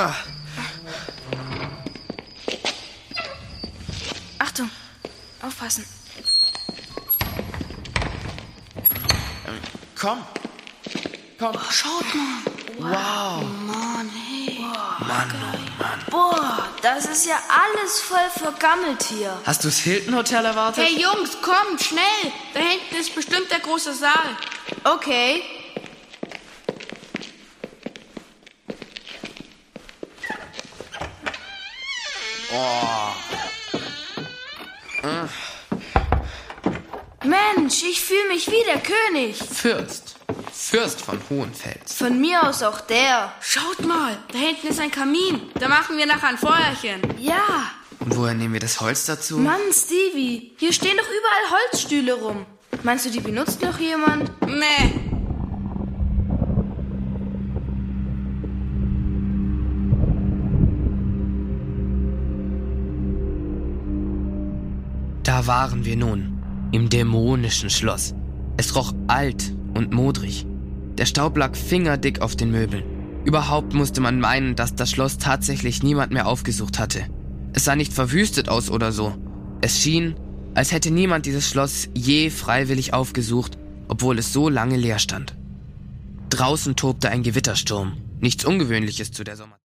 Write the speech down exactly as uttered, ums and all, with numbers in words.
Ah. Achtung, aufpassen. Komm. Komm. Oh, schaut mal. Wow. Mann, hey. Boah, Mann, oh Mann. Boah, das ist ja alles voll vergammelt hier. Hast du das Hilton Hotel erwartet? Hey Jungs, kommt, schnell! Da hinten ist bestimmt der große Saal. Okay. Oh. Mensch, ich fühle mich wie der König. Fürst. Fürst von Hohenfels. Von mir aus auch der. Schaut mal, da hinten ist ein Kamin. Da machen wir nachher ein Feuerchen. Ja. Und woher nehmen wir das Holz dazu? Mann, Stevie, hier stehen doch überall Holzstühle rum. Meinst du, die benutzt noch jemand? Nee. Da waren wir nun, im dämonischen Schloss. Es roch alt und modrig. Der Staub lag fingerdick auf den Möbeln. Überhaupt musste man meinen, dass das Schloss tatsächlich niemand mehr aufgesucht hatte. Es sah nicht verwüstet aus oder so. Es schien, als hätte niemand dieses Schloss je freiwillig aufgesucht, obwohl es so lange leer stand. Draußen tobte ein Gewittersturm. Nichts Ungewöhnliches zu der Sommer.